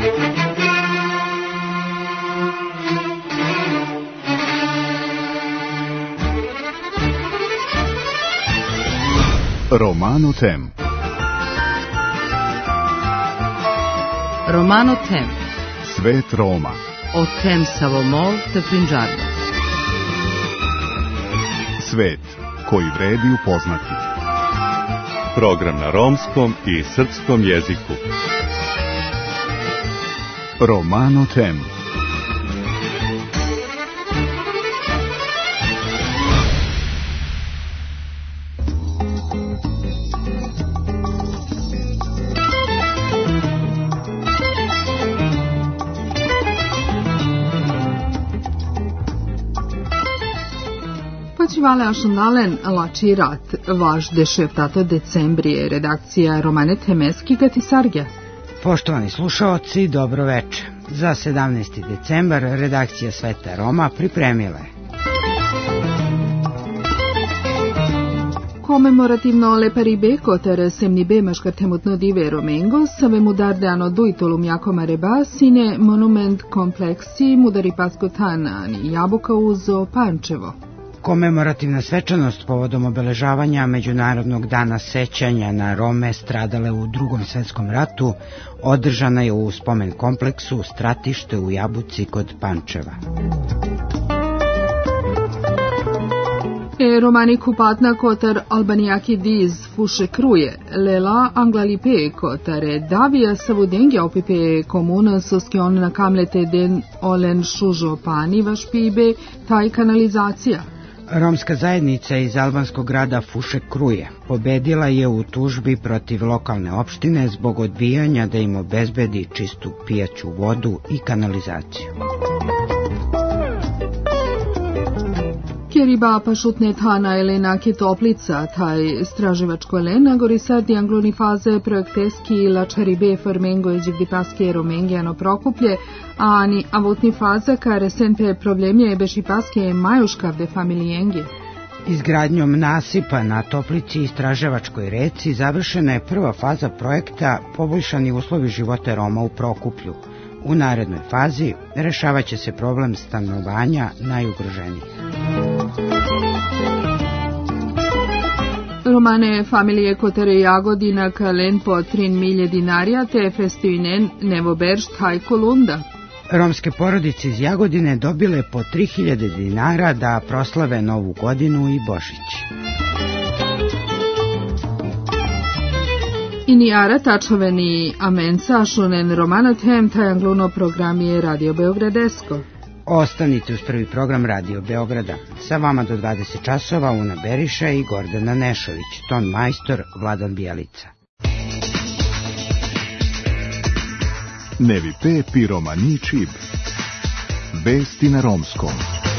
Romano Tem. Romano Tem. Svet Roma. O Tem Savomol te Punjaba. Svet koji vredi upoznati. Program na romskom i srpskom jeziku. Romano Tem. Vale ašunalen lačirat vaš dešeftato decembrije, redakcija Romane Temeski Gatisarge. Poštovani slušaoci, dobro veče. Za 17. decembar redakcija Sveta Roma pripremila je Komemorativno le paribe kotere semnibe maškartemutno dive Romengo, save mudardeano duitolum jakoma reba, sine monument kompleksi mudari paskotanani, jabuka uzo Pančevo. Komemorativna svečanost povodom obeležavanja Međunarodnog dana sećanja na Rome stradale u Drugom svetskom ratu održana je u spomen kompleksu Stratište u Jabuci kod Pančeva. Romani kupatna kotar albanijaki diz fuše kruje, lela anglalipe kotare davija savudengi opipe komuna soskion na kamlete den olen šužo pani vaš pibe taj kanalizacija. Romska zajednica iz albanskog grada Fuše Kruje pobedila je u tužbi protiv lokalne opštine zbog odbijanja da im obezbedi čistu pijaću vodu i kanalizaciju. Kjeriba pašutne tana Elenake Toplica, taj straživačko Elena, gori sad i angloni faze projekteski lačaribe formengo e dživdipaske Romengiano Prokuplje, a ani avutni faza ka resente problemje bešipaske majuškavde familijenge. Izgradnjom nasipa na Toplici i Straževačkoj reci završena je prva faza projekta Poboljšani uslovi života Roma u Prokuplju. U narednoj fazi rešavaće se problem stanovanja najugroženijih. Romane familije kotere Jagodina kalen po 3 milje dinarija te festuinen nevoberš taj kolunda. Romske porodice iz Jagodine dobile po 3000 dinara da proslave Novu godinu i Božić. Inijara tačoveni amenca šunen Romano Tem taj angluno programije Radio Beogradesko. Ostanite uz prvi program Radio Beograda. Sa vama do 20 časova Una Beriša i Gordana Nešović, ton majstor Vladan Bijelica. Nevipe piromani čib. Vesti na romskom.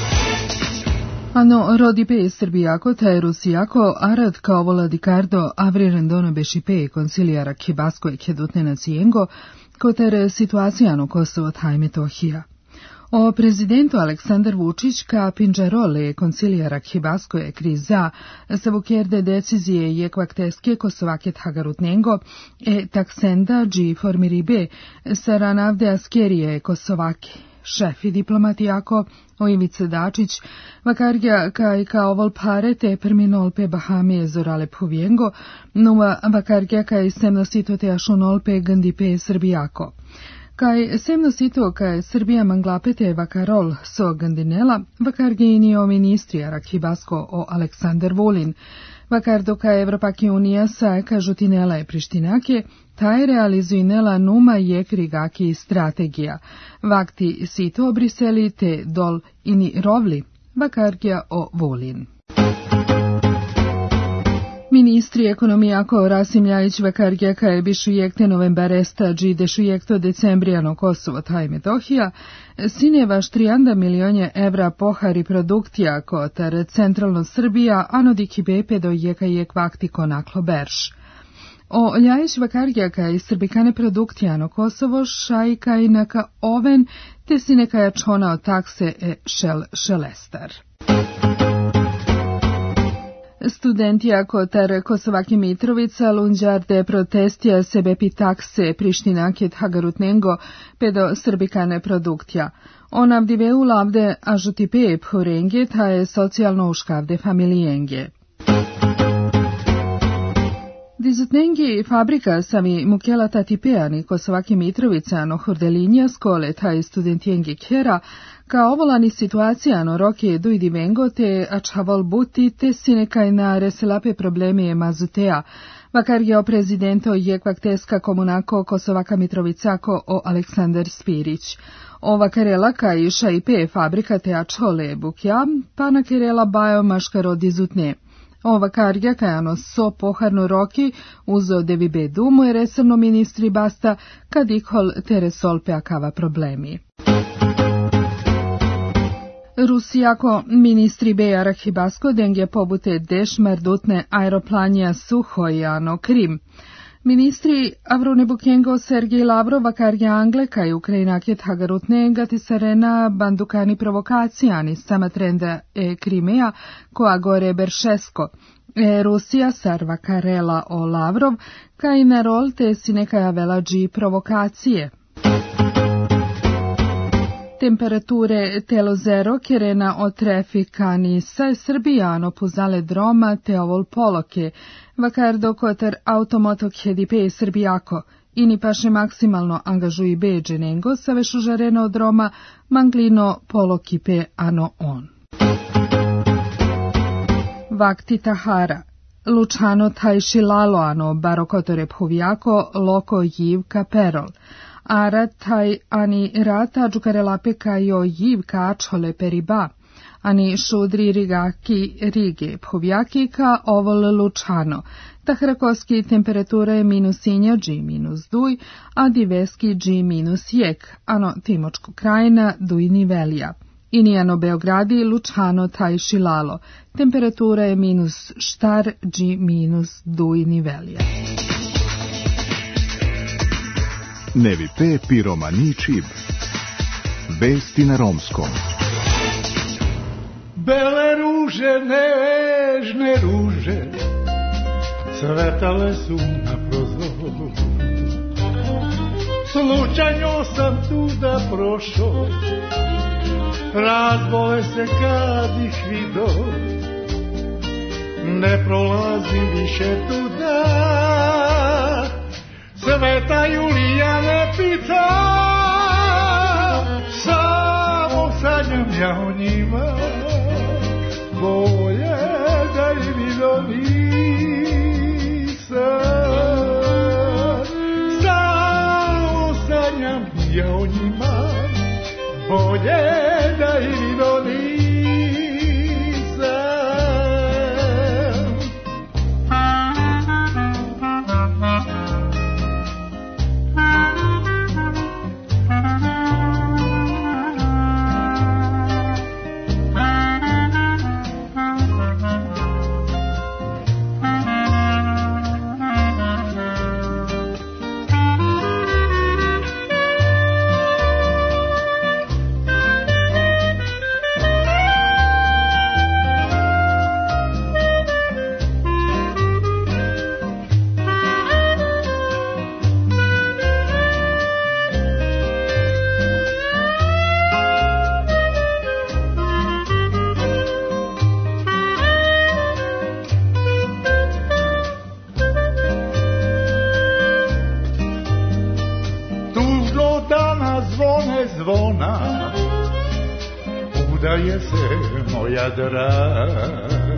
Ano rodipe srbijako taj rusijako arad kao voladikardo avri rendono bešipe konsilijara kibasko e kedutne nacijengo kotere situacijano Kosovo taj Metohija. O prezidentu Aleksandar Vučić ka pinđarole konsilijara Kibasko je kriza savukerde decizije je kvakteske Kosovaket Hagarutnengo e taksenda dži formiribe saranavde askerije Kosovaki. Šefi diplomatijako o Ivice Dačić, vakargja kaj kao volpare te perminolpe Bahamije zorale phuvijengo, numa vakargja kaj semnosito te ašunolpe gandipe srbijako. Kaj semnosito kaj Srbija manglapete vakarol so gandinela, vakargini o ministrijara Kibasko o Aleksandar Vulin, vakardo kaj Evropaki unija sa kažutinela je Prištinake, taj realizuinela numa je krigaki strategija. Vakti sito obriseli te dol ini rovli, vakargja o Vulin. Ministri ekonomijako Rasim Ljajić vakargja kaj bišujekte novembaresta dži dešujekto decembrijano Kosovo taj Metohija, sineva 3 milionje evra pohari produktija kotar centralno Srbija, anodiki bepe do jeka jek vakti konaklo berš. O Ljajić vakargja kaj srbikane produktijano Kosovo šaj kaj naka oven, te si neka jačona od takse e šel šelestar. Studentija kotar Kosovaki Mitrovica lunđarde protestija sebe pitakse Prištinaket Hagarutnengo pedo srbikane produktja. Onavdive ulavde ažutipe phurenge taje socijalno uškavde familijenge. Dizutnengi fabrika sami mukela tatipeani Kosovaki Mitrovica no hurdelinja skole taj studentijengi kjera, ka ovolani situacijano roke dujdi vengo te ačhavol buti te sinekaj na reselape probleme mazutea, vakar je prezidento jekvakteska komunako Kosovaka Mitrovicako o Aleksandar Spirić. Ova karela ka iša i pe fabrika te ačhole bukja, pa na karela bajo maškaro dizutne. Ova karja kajano so poharno roki uzo devibe dumu je resorno ministri basta kad ikhol teresolpe akava problemi. Rusijako ministri beja Rahibasko denge pobute deš merdutne aeroplanja Suhojano Krim. Ministri Avrone Bukengo Sergej Lavrov karja Angleka i Ukrajinaket Hagarutne gati sarena bandukani provokacijani sama trenda Krimea koja gore Beršesko. Rusija sarva karela o Lavrov kaj na rol te si nekaja velađi provokacije. Temperature telo zero kerena o trafikani sa Srbijano puzale droma te ovol poloke, vakar dokotar automotok hedipe Srbijako, ini paše maksimalno angažuji beđe nengo sa vešu žareno droma manglino polokipe ano on. Vakti Tahara, Lučano tajši lalo ano barokotore phuvjako loko jivka perol, Ara taj ani rata džukarelape kajo jivka ačhole periba, ani šudri rigaki rige phovjaki ka ovol Lučano, tahrakoski temperatura je -inja G -duj, a diveski G -jek, ano Timočko krajina duj nivelija. Inijano Beogradi Lučano tajši lalo, temperatura je -štar G -duj nivelija. Nevi pe piromani čib. Vesti na romskom. Bele ruže, nežne ruže, cvetale su na prozoru. Slučajno sam tuda prošao, razbole se kad ih vido, ne prolazim više tuda. Sveta Julija ne pita, samo sanjam ja o njima, bolje da i vidio nisam. Samo sanjam ja o njima, bolje da i vidio nisam. Zvona, udaje se moja draga,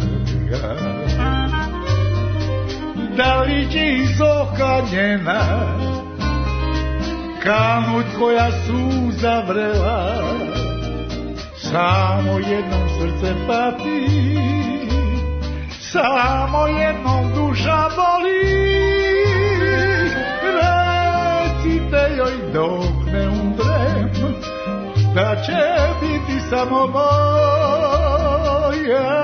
da li će iz oka njena kanut koja suza vrela, samo jednom srce pati, samo jednom duša boli. Recite joj dok ne umrem, da će biti samo moja.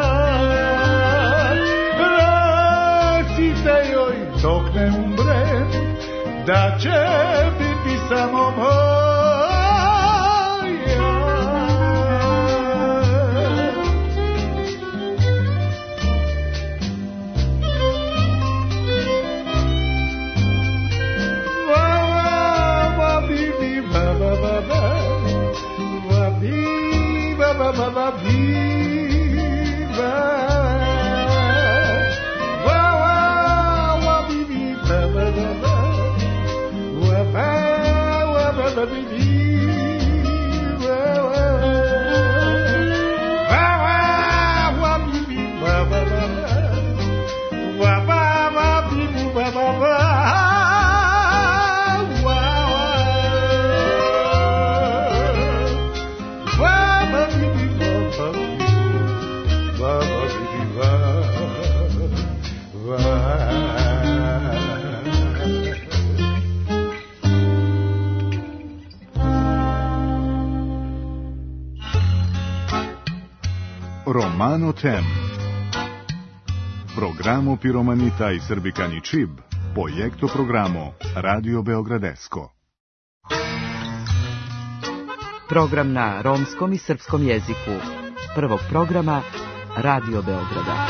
Recite joj dok ne umrem, da će biti samo moja. Romano Tem. Programo Piromanita i Srbikani Čib, projekto programo Radio Beogradesko. Program na romskom i srpskom jeziku. Prvog programa Radio Beograda.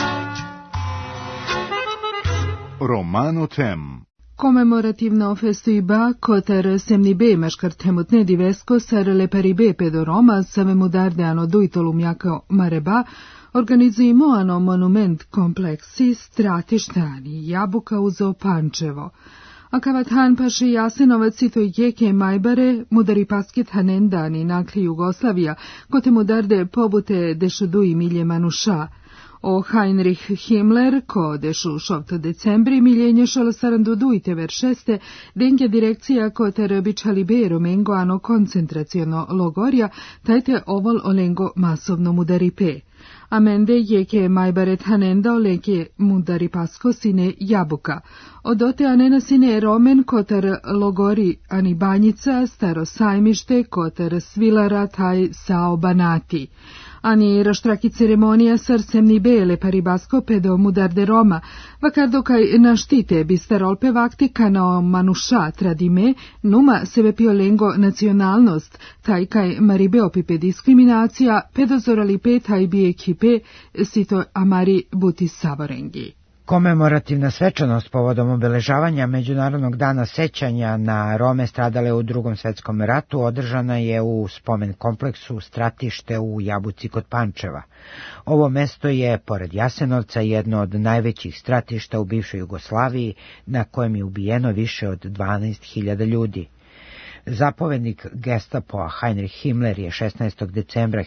Romano Tem. Komemorativno festiba Koter Semnibe Meškartemutne Divesko Sarele Paribe Pedo Roma Savemu Dardeano Duitolum Jako Mareba organizujemo ano monument kompleksi Stratištani Jabuka uzo Pančevo. Akavathan paši Jasenovac i to jeke majbare mudari pasket hanendani nakli Jugoslavija kote mudarde pobute dešudu i milje manuša. O Heinrich Himmler, ko dešu 6. decembri, miljenje šala sarandudu i tever 6. denke direkcija ko ter bičali be romengo ano koncentraciono logorja, tajte ovol olengo masovno mudaripe. Amende jeke majbaret hanenda oleke mudari pasko sine jabuka. Odote anena sine romen kotar logori ani banjica, staro sajmište, kotar svilara taj sao banati. Ani raštraki ceremonija srcem ni bele paribasko pedo mudarde Roma, vakardo kaj naštite bistarolpe vakti kanao manuša tradime, numa sebe piolengo nacionalnost, taj kaj maribe opipe diskriminacija, pedozoralipe taj bi ekipe, sito amari buti savorengi. Komemorativna svečanost povodom obeležavanja Međunarodnog dana sećanja na Rome stradale u Drugom svetskom ratu održana je u spomen kompleksu Stratište u Jabuci kod Pančeva. Ovo mesto je, pored Jasenovca, jedno od najvećih stratišta u bivšoj Jugoslaviji, na kojem je ubijeno više od 12.000 ljudi. Zapovednik Gestapoa Heinrich Himmler je 16. decembra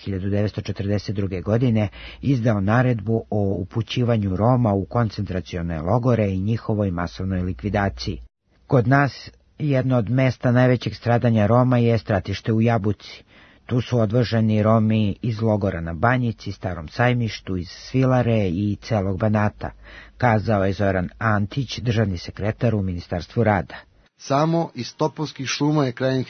1942. godine izdao naredbu o upućivanju Roma u koncentracione logore i njihovoj masovnoj likvidaciji. Kod nas jedno od mesta najvećeg stradanja Roma je stratište u Jabuci. Tu su odvoženi Romi iz logora na Banjici, Starom sajmištu, iz Svilare i celog Banata, kazao je Zoran Antić, državni sekretar u Ministarstvu rada. Samo iz Topovskih šuma je krajem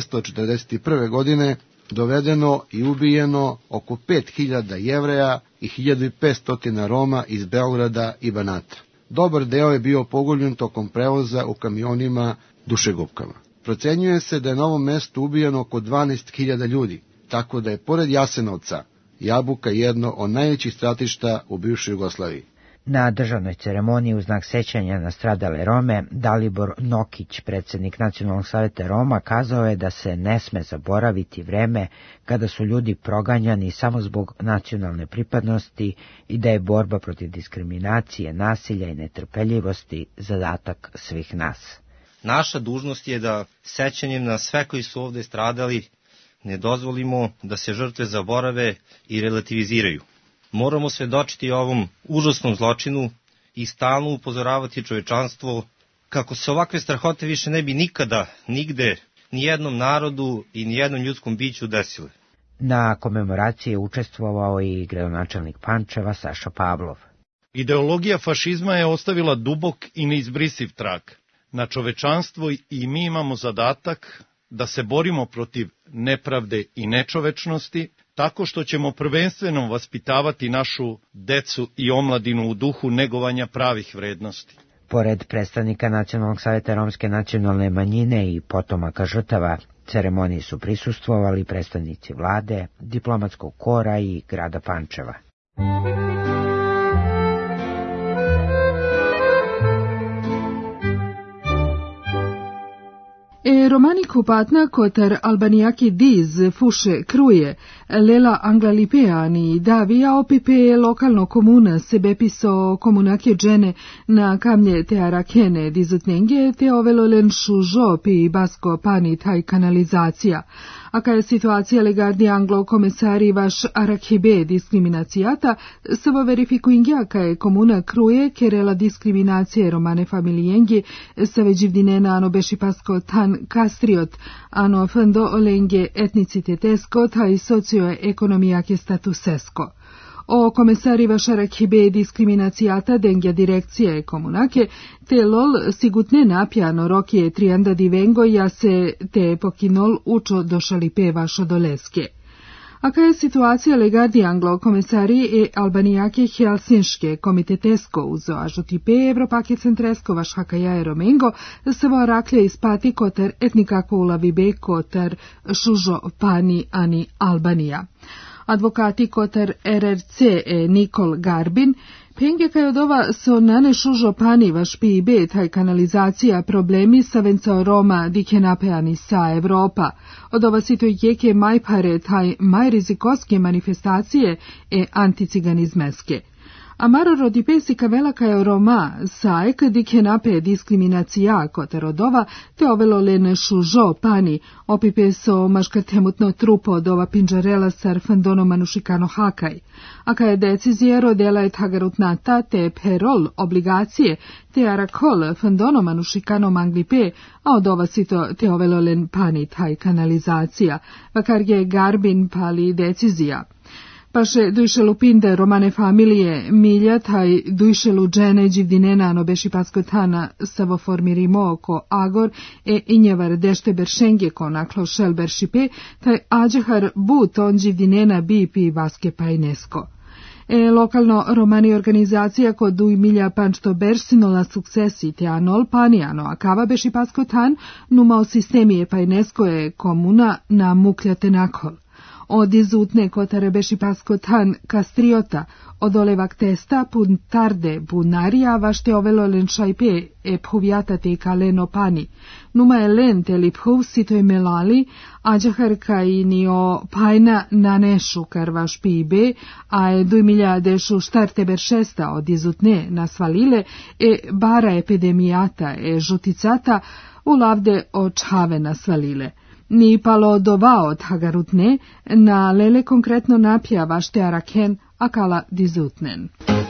1941. godine dovedeno i ubijeno oko 5.000 Jevreja i 1.500 Roma iz Beograda i Banata. Dobar deo je bio pogubljen tokom prevoza u kamionima dušegupkama. Procenjuje se da je na ovom mestu ubijeno oko 12.000 ljudi, tako da je pored Jasenovca Jabuka jedno od najvećih stratišta u bivšoj Jugoslaviji. Na državnoj ceremoniji u znak sećanja na stradale Rome, Dalibor Nokić, predsjednik Nacionalnog saveta Roma, kazao je da se ne sme zaboraviti vreme kada su ljudi proganjani samo zbog nacionalne pripadnosti i da je borba protiv diskriminacije, nasilja i netrpeljivosti zadatak svih nas. Naša dužnost je da sećanjem na sve koji su ovde stradali ne dozvolimo da se žrtve zaborave i relativiziraju. Moramo svedočiti ovom užasnom zločinu i stalno upozoravati čovečanstvo kako se ovakve strahote više ne bi nikada, nigde, ni jednom narodu i ni jednom ljudskom biću desile. Na komemoraciji je učestvovao i gradonačelnik Pančeva Saša Pavlov. Ideologija fašizma je ostavila dubok i neizbrisiv trag na čovečanstvo i mi imamo zadatak da se borimo protiv nepravde i nečovečnosti, tako što ćemo prvenstveno vaspitavati našu decu i omladinu u duhu negovanja pravih vrednosti. Pored predstavnika Nacionalnog saveta romske nacionalne manjine i potomaka žrtava, ceremoniji su prisustvovali predstavnici vlade, diplomatskog kora i grada Pančeva. Romani Kupatna kotar Albanijaki Diz, Fuše Kruje, Lela Anglalipeani, Davija opipe lokalno komuna sebepiso komunake džene na kamlje te arakene dizutnenge te ovelolen šužo pi basko pani taj kanalizacija. Aka je situacija legardi anglo komesari vaš arakhibe diskriminacijata, savo verifikuingja ka je komuna Kruje kerela diskriminacije romane familijengi save živdinena ano beši pasko tan kastriot, ano fendo olenge etnicitetesko taj socioekonomijake statusesko. O komesari vaš arakhibe diskriminacijata dengja direkcije komunake, te lol sigutne napjano rokije trianda divengo ja se te pokinol učo došalipe vašo doleske. Aka je situacija legardi anglo komesari e albanijake helsinške komitetesko uzo ažotipe Evropake centresko vaš hakaja e romengo savo raklje ispati kotar etnikako ulavibe kotar šužo pani ani Albanija. Advokati kotar RRC Nikol Garbin penge kaj od ova so nane šužo pani vaš PIB taj kanalizacija problemi sa vencao Roma dike napeani sa Evropa. Od ova sito jeke majpare taj majrizikoske manifestacije anticiganizmeske. Amaro rodipesi kavela kaj Roma saek dike nape diskriminacija kotar od ova te ovelo len šužo pani opipe so maškatemutno trupo od ova pinđarela sar fandono manušikano hakaj. Aka je decizije rodela je tagarutnata te perol obligacije te arakol fandono manušikano manglipe, a od ova sito te ovelo len pani taj kanalizacija, vakar je Garbin pali decizija. Paše dujšelu pinde romane familije milja taj dujšelu džene dživdinena no beši paskotana savo formirimo ko agor injevar dešte beršenge ko naklo šel beršipe taj ađehar but on dživdinena bipi vaske pajnesko. Lokalno romani organizacija ko duj milja pančto bersinola sukcesi te anol panijano akava beši paskotan numao sistemije pajnesko je komuna na mukljate nakol. Od izutne kotare beši paskotan kastriota, od olevak testa pun tarde bunarija vašte ovelo len šajpe puvjata te kaleno pani. Numa je len te liphuv sito je melali, ađahar kaj ni o pajna na nešu kar vaš pibe, a je 2000 dešu štarte beršesta od izutne nasvalile, bara epidemijata žuticata u lavde očhave nasvalile. Ni palo dova od hagarutne, na lele konkretno napja vašte araken, akala dizutnen.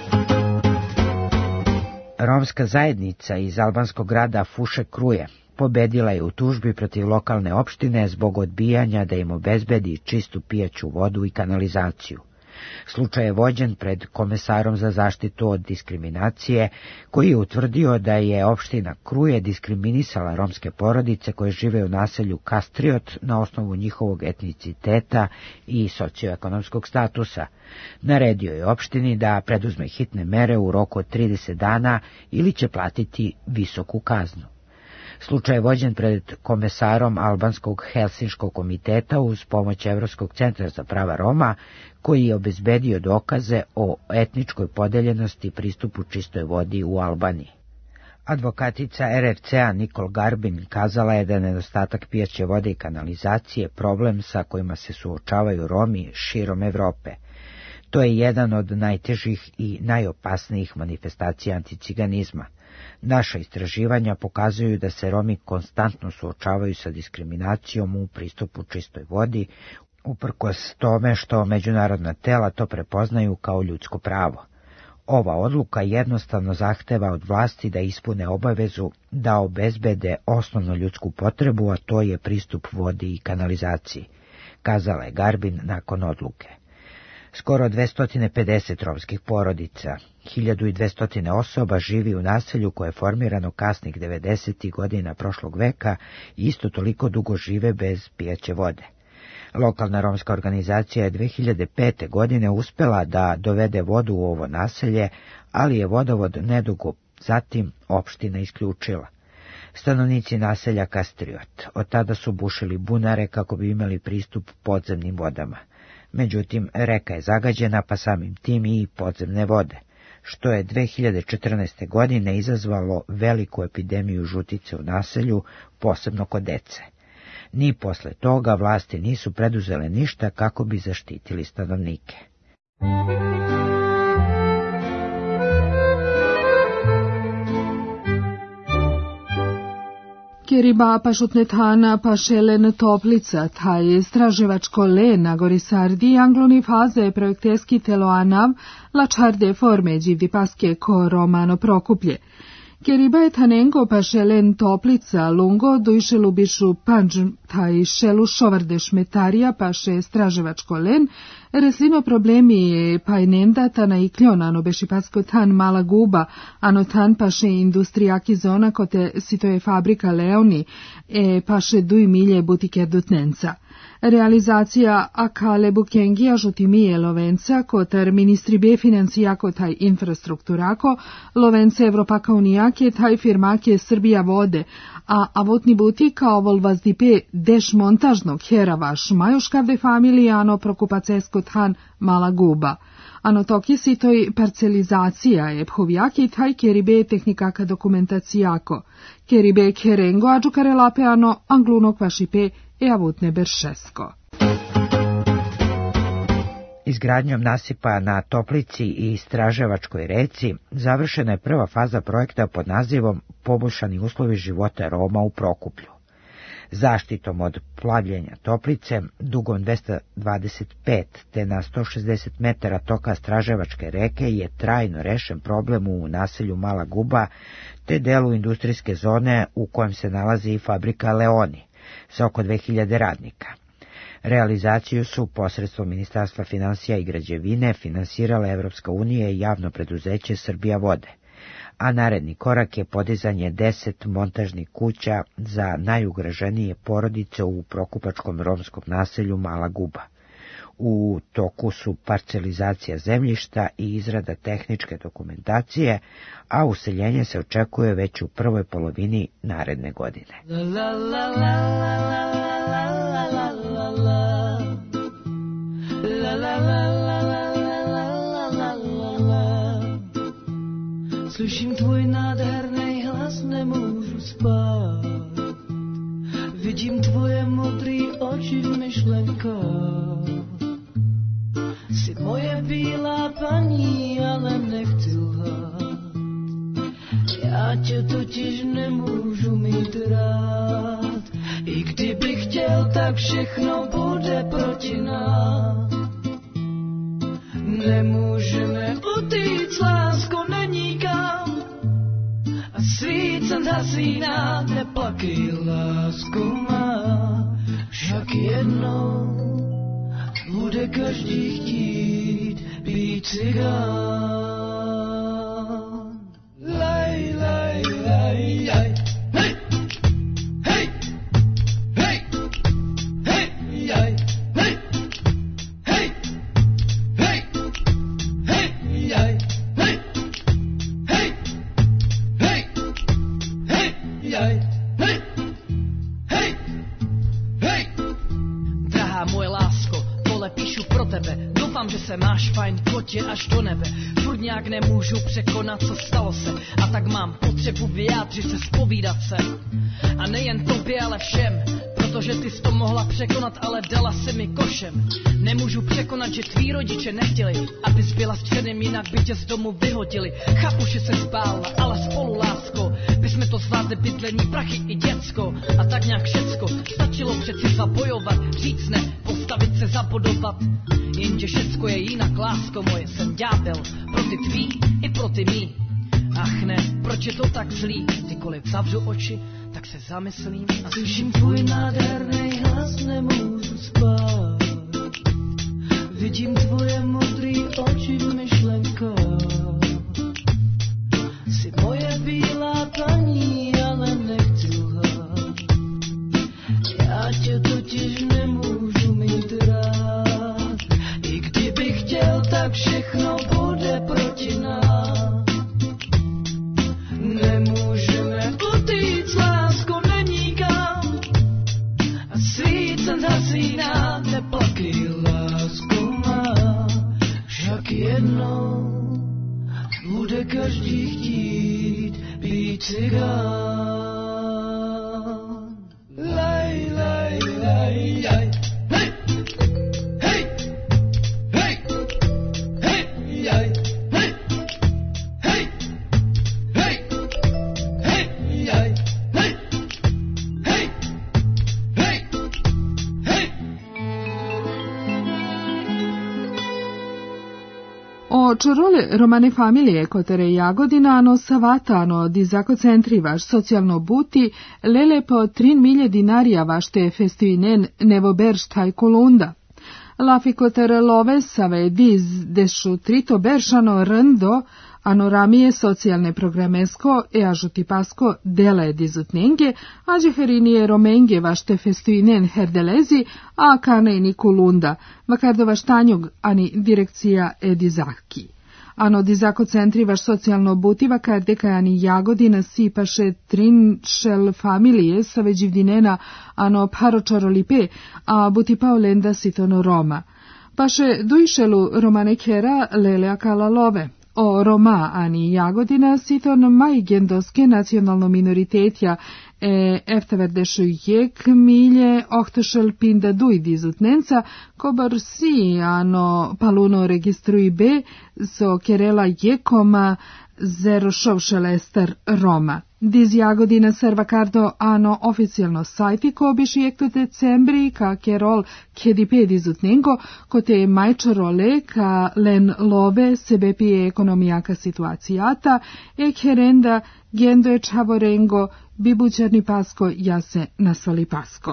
Romska zajednica iz albanskog grada Fuše Kruje pobedila je u tužbi protiv lokalne opštine zbog odbijanja da im obezbedi čistu pijaću vodu i kanalizaciju. Slučaj je vođen pred komesarom za zaštitu od diskriminacije, koji je utvrdio da je opština Kruje diskriminisala romske porodice koje žive u naselju Kastriot na osnovu njihovog etniciteta i socioekonomskog statusa. Naredio je opštini da preduzme hitne mere u roku od 30 dana ili će platiti visoku kaznu. Slučaj je vođen pred komesarom Albanskog Helsinškog komiteta uz pomoć Evropskog centra za prava Roma, koji je obezbedio dokaze o etničkoj podeljenosti i pristupu čistoj vodi u Albaniji. Advokatica RRC-a Nikol Garbin kazala je da je nedostatak pijaće vode i kanalizacije problem sa kojima se suočavaju Romi širom Evrope. To je jedan od najtežih i najopasnijih manifestacija anticiganizma. Naša istraživanja pokazuju da se Romi konstantno suočavaju sa diskriminacijom u pristupu čistoj vodi, uprkos tome što međunarodna tela to prepoznaju kao ljudsko pravo. Ova odluka jednostavno zahteva od vlasti da ispune obavezu da obezbede osnovnu ljudsku potrebu, a to je pristup vodi i kanalizaciji, kazala je Garbin nakon odluke. Skoro 250 romskih porodica, 1200 osoba živi u naselju koje je formirano kasnih 90. godina prošlog veka i isto toliko dugo žive bez pijaće vode. Lokalna romska organizacija je 2005. godine uspela da dovede vodu u ovo naselje, ali je vodovod nedugo zatim opština isključila. Stanovnici naselja Kastriot od tada su bušili bunare kako bi imali pristup podzemnim vodama. Međutim, reka je zagađena, pa samim tim i podzemne vode. što je 2014. godine izazvalo veliku epidemiju žutice u naselju, posebno kod dece. Ni posle toga vlasti nisu preduzele ništa kako bi zaštitili stanovnike. Keriba pašutnetana pašelen toplica, taj istraživačko le na gorisardi angloni faze projekteski teloanav lačarde forme dživdi paske ko romano prokuplje. Keriba je tanengo pašelen toplica lungo dujše lubišu panđ taj šelu šovarde šmetarija paše istraživačko len, reslino problemi je pajnenda tana i kljonano beši pasko tan mala guba, ano tan paše industrijaki zona kote sito je fabrika Leoni, paše duj milje butike dutnenca. Realizacija akale bukengija žutimije Lovenca, kotar ministri be financijako taj infrastrukturako, Lovence Evropaka unijake taj firmake Srbija vode, a avotni butika ovol vazdipe deš montažnog heravaš majuškavde familijano prokupacesko tan mala guba. Ano toki si toj parcelizacija je phovjaki taj keribe tehnikaka dokumentacijako. Keribe kerengo ađukare lapeano anglunok vašipe e avutne beršesko. Izgradnjom nasipa na Toplici i Straževačkoj reci završena je prva faza projekta pod nazivom Poboljšani uslovi života Roma u Prokuplju. Zaštitom od plavljenja Toplice, dugom 225 te na 160 metara toka Straževačke reke je trajno rešen problem u naselju Mala Guba te delu industrijske zone u kojem se nalazi i fabrika Leoni sa oko 2000 radnika. Realizaciju su posredstvom Ministarstva finansija i građevine finansirala Evropska unija i javno preduzeće Srbija vode, a naredni korak je podizanje 10 montažnih kuća za najugroženije porodice u prokupačkom romskom naselju Mala Guba. U toku su parcelizacija zemljišta i izrada tehničke dokumentacije, a useljenje se očekuje već u prvoj polovini naredne godine. Slyším tvoj nádherný hlas, nemůžu spát. Vidím tvoje modrý oči v myšlenkách. Jsi moje bílá paní, ale nechci lhát. Já tě totiž nemůžu mít rád. I kdybych chtěl, tak všechno bude proti nás. Nemůžeme utíct, lásko, není kam. A svícen hasíná, neplakej, lásko má. Však jednou bude každý chtít být cigán. Laj, laj, laj, laj. Hej! Hej! Hej! Hej! Jaj! Hej! Hej! Hej! Hej! Jaj! Hej! Hej! Hej! Hej! Jaj! Hej! Hej! Hej! Drahá moje lásko, tohle píšu pro tebe. Doufám, že se máš fajn, kotě až do nebe. Furt nějak nemůžu překonat, co stalo se. A tak mám potřebu vyjádřit se, zpovídat se. A nejen tobě, ale všem. Protože ty jsi to mohla překonat, ale dala si mi košem. Nemůžu překonat, že tví rodiče nechtěli, abys byla středem, jinak by tě z domu vyhodili. Chápu, že se zbála, ale spolu, lásko, bychom to zvládli, bydlení, prachy i děcko. A tak nějak všecko, stačilo přeci zabojovat, říct ne, postavit se, zapodovat. Jenže všecko je jinak, lásko moje, jsem ďábel, pro ty tvý i pro ty mý. Ach ne, proč je to tak zlý, kdykoliv zavřu oči, tak se zamyslím a slyším tvůj nádherný hlas, nemůžu spát. Vidím tvoje modrý oči v myšlenkách. Jsi moje bílá paní, ale nechci lhát. Já tě totiž nemůžu mít rád. I kdybych chtěl, tak všechno bude proti nás. Nemůžeme utíct, lásko, není kam. A svícen hasíná, neplakej, lásko má. Však jednou každý chtít být cigán. Laj, laj, laj, laj. Hej! Hej! Hej! Hej! Jaj! Hej! Hej! Hej! Hej! Jaj! Hej! Hej! Hej! Hej! O čorole romane familije kotere Jagodinano savatano dizako centrivaš socijalno buti lele po 3 milje dinarija vašte festivinen nevo berštaj kolunda. Lafi kotere love save diz dešu trito beršano rndo anoramije socijalne programesko e ažutipasko dela je dizutnenge, a džeherinije romenge vašte festivinen herdelezi, a kane ni kolunda, vakardova štanjog ani direkcija e dizaki. Ano dizako centrivaš socijalno butiva kardeka ani Jagodina sipaše trinšel familije sa veđivdinena ano paročarolipe, a butipao lenda sitono Roma. Paše dujšelu romane kera lelea kala love. O Roma ani Jagodina siton majgendoske nacionalno minoritetja efteverdešu jek milje ohtošel pinda duj dizutnenca kobar si ano paluno registrui be so kerela jekoma zero šovšelester Roma. Diz Jagodina servakardo ano oficijalno sajti ko biši jekto decembri ka kerol kedipe dizutnengo kote majčarole ka len love sebe pije ekonomijaka situacijata e kerenda gendo je čavorengo bibućarni pasko jase nasvali pasko.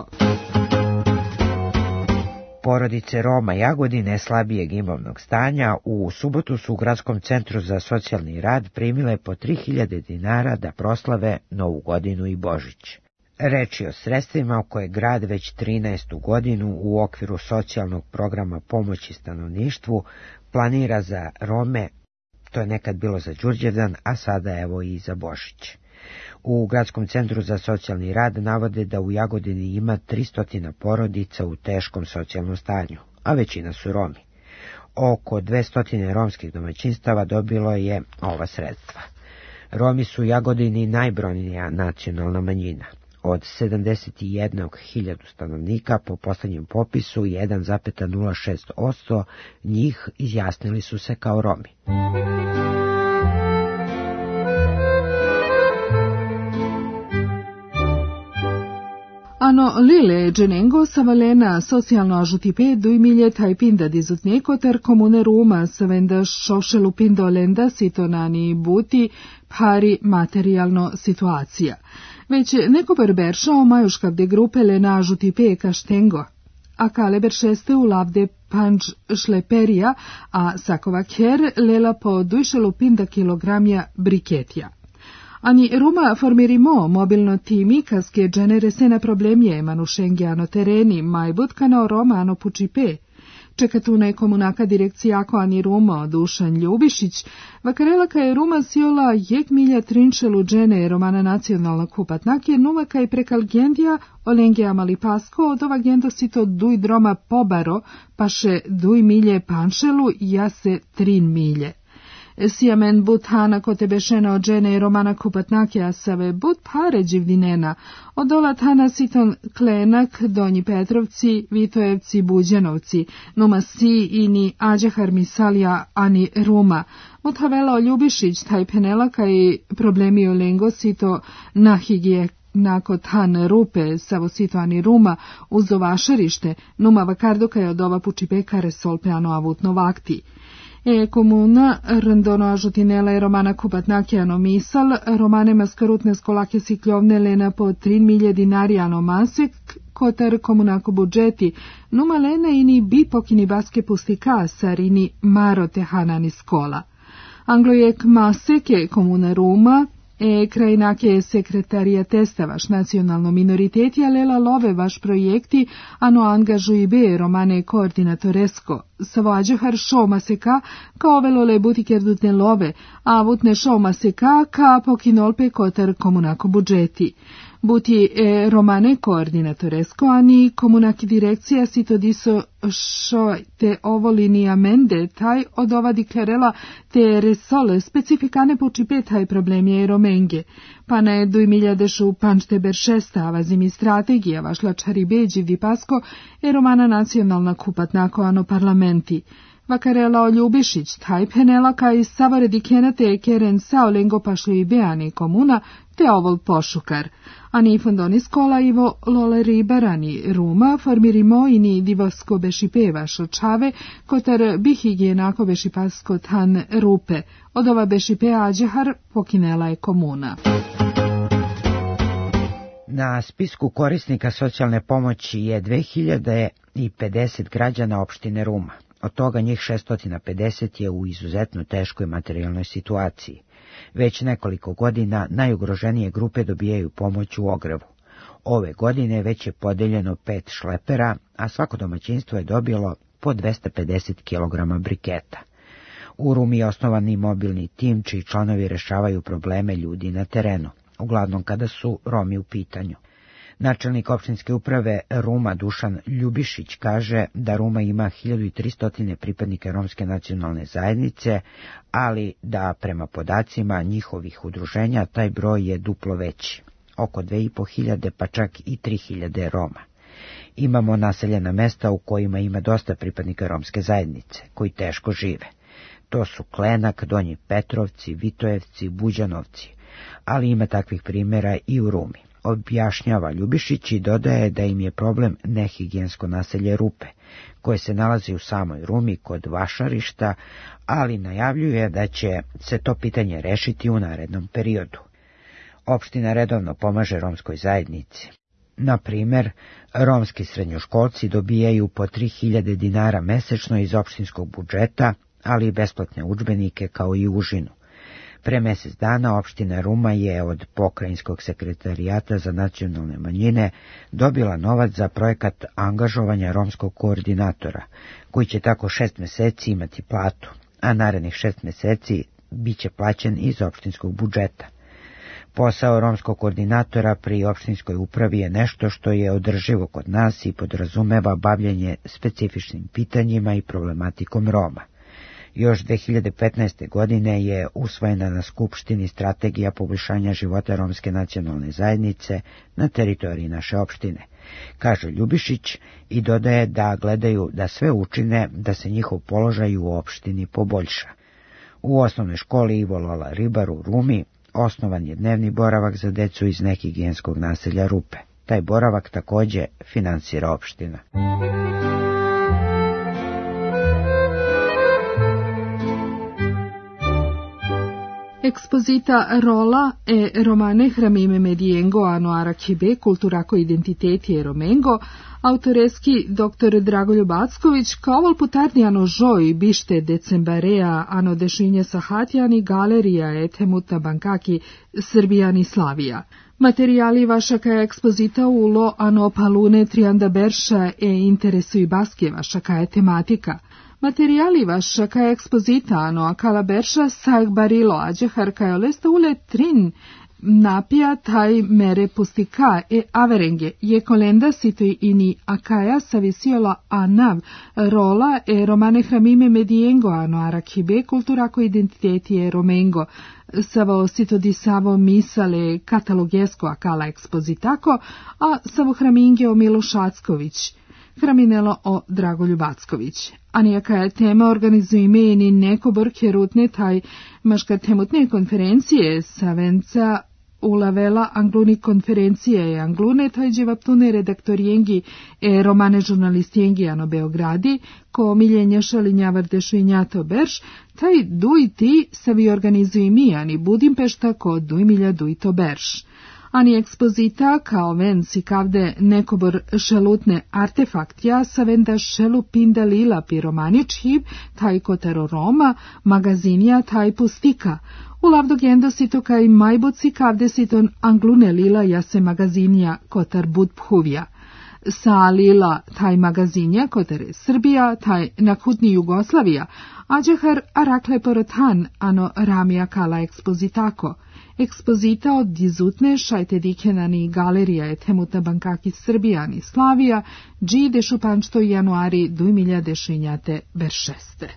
Porodice Roma Jagodine slabijeg imovnog stanja u subotu su u Gradskom centru za socijalni rad primile po 3000 dinara da proslave Novu godinu i Božić. Reč je o sredstvima koje grad već 13. godinu u okviru socijalnog programa pomoći stanovništvu planira za Rome, to je nekad bilo za Đurđevdan, a sada evo i za Božić. U Gradskom centru za socijalni rad navode da u Jagodini ima 300 porodica u teškom socijalnom stanju, a većina su Romi. Oko 200 romskih domaćinstava dobilo je ova sredstva. Romi su u Jagodini najbrojnija nacionalna manjina. Od 71.000 stanovnika po poslednjem popisu 1,06% njih izjasnili su se kao Romi. Ano lile dženengo savalena socijalno ažutipe 2 milje tajpinda dizutneko ter komune Ruma savenda šošelu pindo lenda sitonani buti pari materijalno situacija. Već neko berberšao majuškavde grupe lena ažutipe kaštengo. A kale beršeste u lavde panč šleperija, a sakova ker lela po 2 pinda kilogramja briketija. Ani Ruma formirimo mobilno timi kaske genere sena problemje manušengiano tereni majbutkano Roma ano pučipe. Čekatuna je komunaka direkcijako ani Ruma Dušan Ljubišić, vakarelaka je Ruma siola jek milja trinčelu džene romana nacionalna kupatnake nuvaka je prekalgendija olengija malipasko od ova gendo sito duj droma pobaro paše duj milje panšelu jase 3 milje. Sijamen but hana kote bešena od žene i romana kupatnake asave but pare dživdinena, od olat hana siton Klenak, Donji Petrovci, Vitojevci, Buđenovci, numa si ini Ađahar Misalija ani Ruma, muthavela Ljubišić taj penelaka i problemi o lengo sito nahigije nakot han rupe savo sito ani Ruma uz ovašerište, numa vakardoka je od ova pučipekare solpeano avutno vakti. Komuna randono ažutinela je romana kupatnakiano misal, romane maskarutne skolake sikljovne lena po 3 milje dinariano masek, kotar komunako budžeti, numa lena ini bipokini baske pustika sarini maro tehanani skola. Anglojek maseke komuna Ruma, krajinake sekretarija testavaš nacionalno minoritetija lela love vaš projekti, ano angažuji be romane koordinatoresko. Savođahar šoma seka, kao velole butiker dutne love, a vutne šoma seka, ka pokinolpe kotar komunako budžeti. Buti romane coordinatoresco ani comunac direcția sitodiso šo te ovo lineamende tai od ova diclarela te resole specificane pucipe tai problemi romenge. Pa ne 2000 pančte beršesta avazimi strategija vašla čaribeđi vipasco romana nacionalna kupatnako ano parlamenti. Vakarela o Ljubišić, taj penela kaj savore dikena te keren sao lengo pašlo i beani komuna, te ovol pošukar. Ani fondoni skola ivo lole ribarani Ruma formirimo ini divosko bešipe šočave, kotar bihigijenako bešipasko tan rupe. Od ova bešipe ađehar pokinela je komuna. Na spisku korisnika socijalne pomoći je 2050 građana opštine Ruma. Od toga njih 650 je u izuzetno teškoj materijalnoj situaciji. Već nekoliko godina najugroženije grupe dobijaju pomoć u ogrevu. Ove godine već je podeljeno 5 šlepera, a svako domaćinstvo je dobilo po 250 kg briketa. U Rumi je osnovan i mobilni tim čiji članovi rešavaju probleme ljudi na terenu, uglavnom kada su Romi u pitanju. Načelnik opštinske uprave Ruma Dušan Ljubišić kaže da Ruma ima 1300 pripadnika romske nacionalne zajednice, ali da prema podacima njihovih udruženja taj broj je duplo veći, oko 2500 pa čak i 3000 Roma. Imamo naseljena mesta u kojima ima dosta pripadnika romske zajednice, koji teško žive. To su Klenak, Donji Petrovci, Vitojevci, Buđanovci, ali ima takvih primjera i u Rumi. Objašnjava Ljubišić i dodaje da im je problem nehigijensko naselje Rupe, koje se nalazi u samoj Rumi kod vašarišta, ali najavljuje da će se to pitanje rešiti u narednom periodu. Opština redovno pomaže romskoj zajednici. Na primjer, romski srednjoškolci dobijaju po 3000 dinara mesečno iz opštinskog budžeta, ali i besplatne udžbenike kao i užinu. Pre mjesec dana opština Ruma je od Pokrajinskog sekretarijata za nacionalne manjine dobila novac za projekat angažovanja romskog koordinatora, koji će tako 6 mjeseci imati platu, a narednih 6 mjeseci bit će plaćen iz opštinskog budžeta. Posao romskog koordinatora pri opštinskoj upravi je nešto što je održivo kod nas i podrazumeva bavljenje specifičnim pitanjima i problematikom Roma. Još 2015. godine je usvojena na Skupštini strategija poboljšanja života romske nacionalne zajednice na teritoriji naše opštine, kaže Ljubišić i dodaje da gledaju da sve učine da se njihov položaj u opštini poboljša. U osnovnoj školi Ivo Lola Ribar u Rumi osnovan je dnevni boravak za decu iz nehigijenskog naselja Rupe. Taj boravak također finansira opština. Exposita rola e romane hramime mediengo ano arachibe kulturako identiteti e romengo, autoreski dr. Dragoljub Acković kao vol putarni ano žoj bište decembarea ano dešinje sahatjani galerija e temuta bankaki Srbijani Slavija. Materijali vašaka ekspozita ulo ano palune trianda berša e interesu i baske vašaka je tematika. Materijali vašaka ekspozita ano akala berša sajk barilo ađehar kajolesta ule trin napija taj mere pustika e averenge je kolenda sitoj ini akaja savisiola anav rola e romane hramime mediengo ano arachibe kulturako identiteti e romengo savo sito di savo misale katalogesko akala ekspozitako a savo hraminge o Miloš Acković. Hraminelo o Dragoljub Acković. Anijaka je tema organizujeme i neko borke rutne taj maška temutne konferencije savenca ulavela angluni konferencije i anglune taj dževaptune redaktorijengi e romane žurnalistijengi ano Beogradi ko miljenja šalinjavardešu i njato berš taj duj ti savi organizujemi ani Budimpešta ko duj milja duj to berš. Ani ekspozita kao ven si kavde nekobor šelutne artefaktja sa venda šelu pinda lila piromanič hib taj kotero Roma, magazinja taj pustika. U lavdogendo si to kaj majboci kavde si ton anglune lila jase magazinja kotar bud phuvja. Sa lila taj magazinja kotere Srbija, taj nakutni Jugoslavija, ađehar arakle porotan ano ramija kala ekspozitako. ekspozita od dizutne šajte dikenani galerija je temutna bankaki Srbijani Slavija, dži dešu pančto januari 2016 beršeste.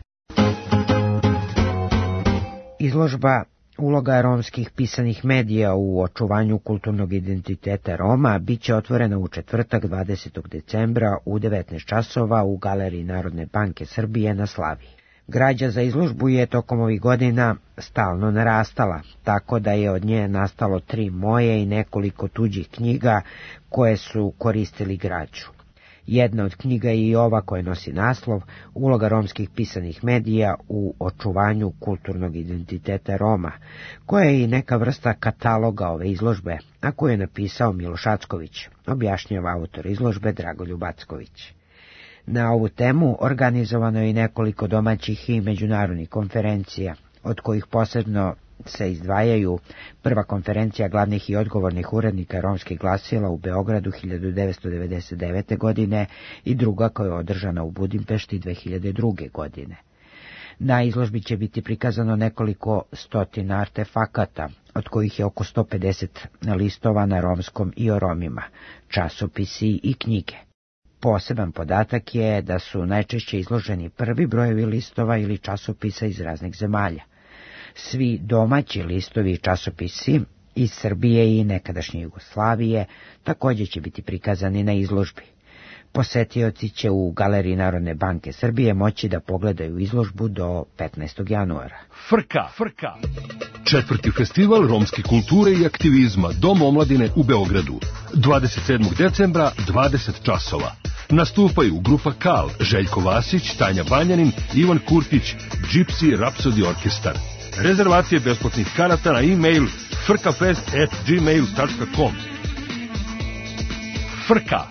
Izložba Uloga romskih pisanih medija u očuvanju kulturnog identiteta Roma biće otvorena u četvrtak 20. decembra u 19 časova u Galeriji Narodne banke Srbije na Slaviji. Građa za izložbu je tokom ovih godina stalno narastala, tako da je od nje nastalo 3 moje i nekoliko tuđih knjiga koje su koristili građu. Jedna od knjiga je i ova koja nosi naslov Uloga romskih pisanih medija u očuvanju kulturnog identiteta Roma, koja je i neka vrsta kataloga ove izložbe, a koju je napisao Miloš Acković, objašnjava autor izložbe Dragoljub Acković. Na ovu temu organizovano je i nekoliko domaćih i međunarodnih konferencija, od kojih posebno se izdvajaju prva konferencija glavnih i odgovornih urednika romskih glasila u Beogradu 1999. godine i druga koja je održana u Budimpešti 2002. godine. Na izložbi će biti prikazano nekoliko stotina artefakata, od kojih je oko 150 listova na romskom i o Romima, časopisi i knjige. Poseban podatak je da su najčešće izloženi prvi brojevi listova ili časopisa iz raznih zemalja. Svi domaći listovi i časopisi iz Srbije i nekadašnje Jugoslavije također će biti prikazani na izložbi. Posetioci će u Galeriji Narodne banke Srbije moći da pogledaju izložbu do 15. januara. Frka. Četvrti festival romske kulture i aktivizma Dom omladine u Beogradu. 27. decembra, 20 časova. Nastupaju grupa Kal, Željko Vasić, Tanja Banjanin, Ivan Kurtić, Gypsy Rhapsody Orkestar. Rezervacije besplatnih karata na e-mail frkafest@gmail.com. Frka.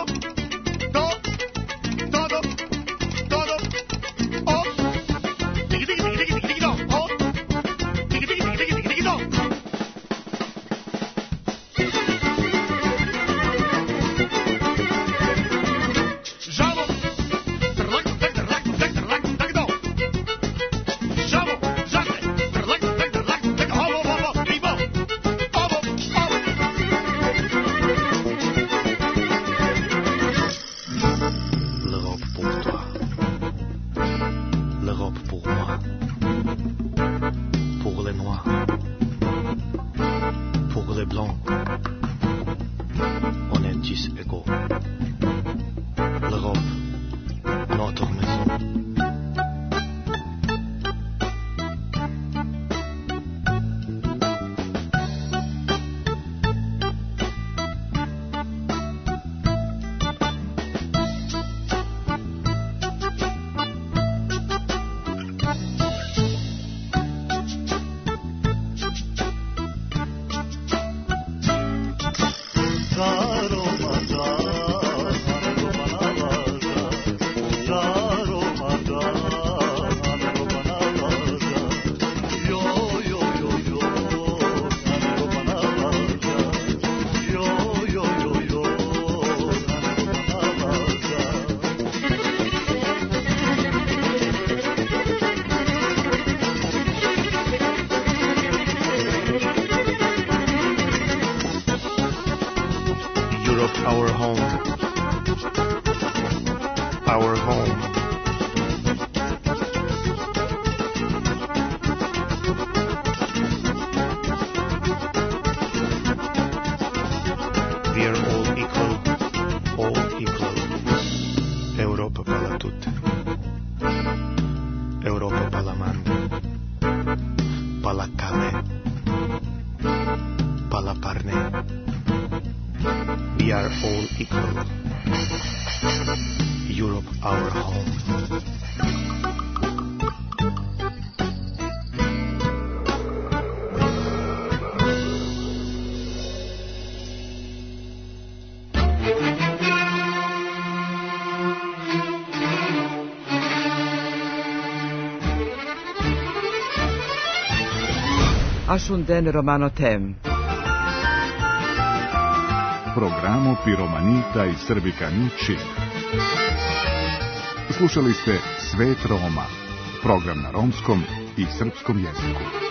Our home. Our home. We are all equal. All equal. Europa pala tutte. Europa pala mande. Pala kale. Pala parne. We are all equal. Europe, our home. Ashunden Romano Tem. Programu Piromanita i Srbikani Čib. Slušali ste Svet Roma, program na romskom i srpskom jeziku.